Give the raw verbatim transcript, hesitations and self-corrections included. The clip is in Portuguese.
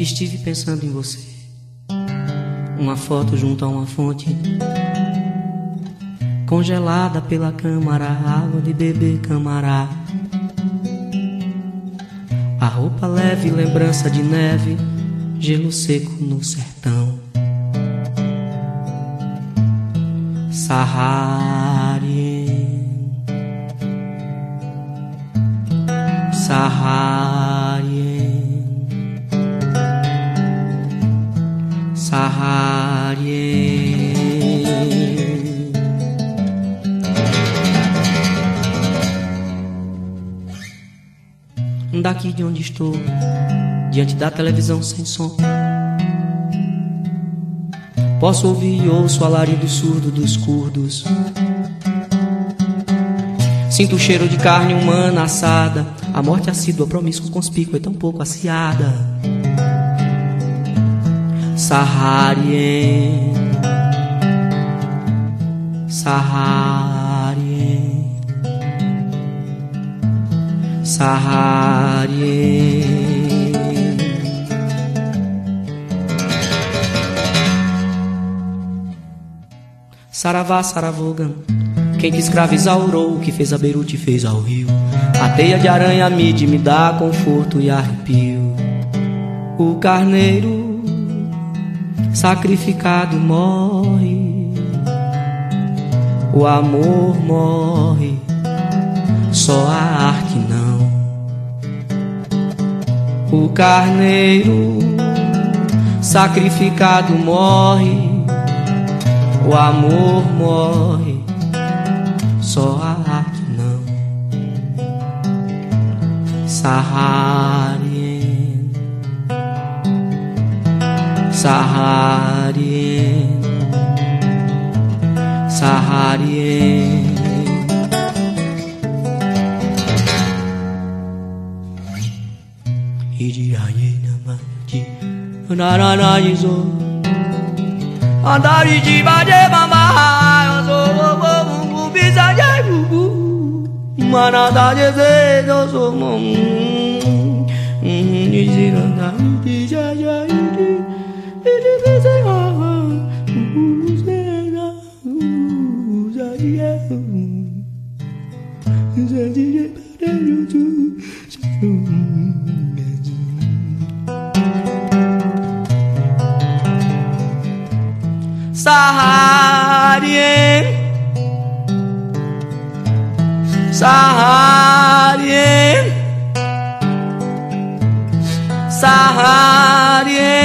Estive pensando em você. Uma foto junto a uma fonte, congelada pela câmara, água de beber camará. A roupa leve, lembrança de neve, gelo seco no sertão. Saharien, Saharien, Saharien. Daqui de onde estou, diante da televisão sem som, posso ouvir e ouço o alarido surdo dos curdos. Sinto o cheiro de carne humana assada, a morte assídua, promíscua, conspícua e tão pouco aciada. Saharien, Saharien, Saharien. Saravá, Saravogan, quem te escravizaurou, que fez a Beirute fez ao rio. A teia de aranha mide me dá conforto e arrepio. O carneiro sacrificado morre, o amor morre, só a arte não. O carneiro sacrificado morre, o amor morre, só a arte não. Saharien, Saharien, Saharien. Naranayizo andari de bade mama yo so bisa ya bubu manada de zo so mom niziranda bija ya iri iri bisa ha uzena uzaye uzaye para yutu. Saharien, Saharien, Saharien.